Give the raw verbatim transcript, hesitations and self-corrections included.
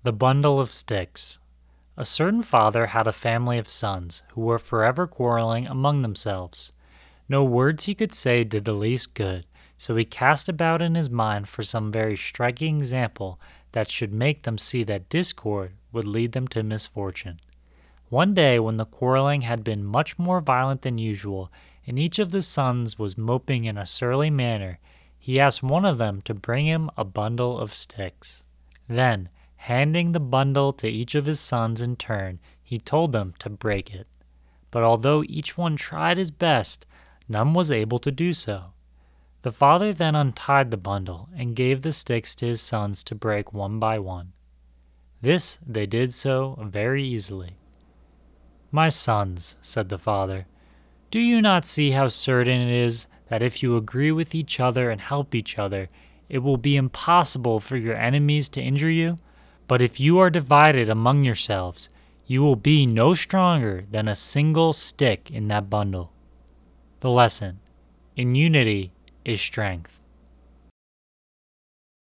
The Bundle of Sticks. A certain father had a family of sons who were forever quarreling among themselves. No words he could say did the least good, so he cast about in his mind for some very striking example that should make them see that discord would lead them to misfortune. One day, when the quarreling had been much more violent than usual, and each of the sons was moping in a surly manner, he asked one of them to bring him a bundle of sticks. Then, handing the bundle to each of his sons in turn, he told them to break it. But although each one tried his best, none was able to do so. The father then untied the bundle and gave the sticks to his sons to break one by one. This they did so very easily. "My sons," said the father, "do you not see how certain it is that if you agree with each other and help each other, it will be impossible for your enemies to injure you? But if you are divided among yourselves, you will be no stronger than a single stick in that bundle." The lesson: in unity is strength.